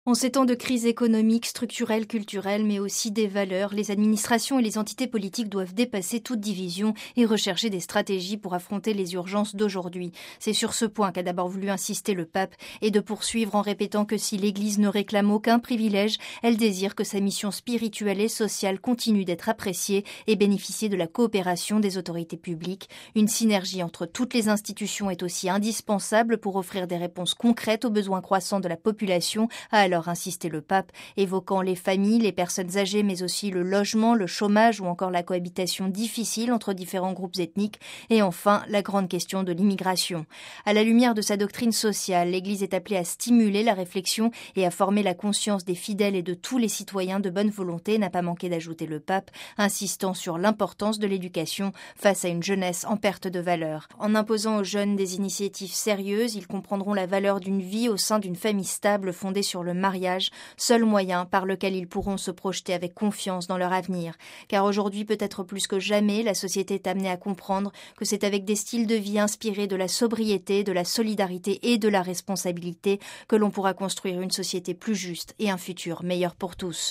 En ces temps de crise économique, structurelle, culturelle, mais aussi des valeurs, les administrations et les entités politiques doivent dépasser toute division et rechercher des stratégies pour affronter les urgences d'aujourd'hui. C'est sur ce point qu'a d'abord voulu insister le pape et de poursuivre en répétant que si l'Église ne réclame aucun privilège, elle désire que sa mission spirituelle et sociale continue d'être appréciée et bénéficier de la coopération des autorités publiques. Une synergie entre toutes les institutions est aussi indispensable pour offrir des réponses concrètes aux besoins croissants de la population, a alors insisté le pape, évoquant les familles, les personnes âgées, mais aussi le logement, le chômage ou encore la cohabitation difficile entre différents groupes ethniques, et enfin la grande question de l'immigration. À la lumière de sa doctrine sociale, l'Église est appelée à stimuler la réflexion et à former la conscience des fidèles et de tous les citoyens de bonne volonté, n'a pas manqué d'ajouter le pape, insistant sur l'importance de l'éducation face à une jeunesse en perte de valeur. En imposant aux jeunes des initiatives sérieuses, ils comprendront la valeur d'une vie au sein d'une famille stable fondée sur le mariage, seul moyen par lequel ils pourront se projeter avec confiance dans leur avenir. Car aujourd'hui, peut-être plus que jamais, la société est amenée à comprendre que c'est avec des styles de vie inspirés de la sobriété, de la solidarité et de la responsabilité que l'on pourra construire une société plus juste et un futur meilleur pour tous.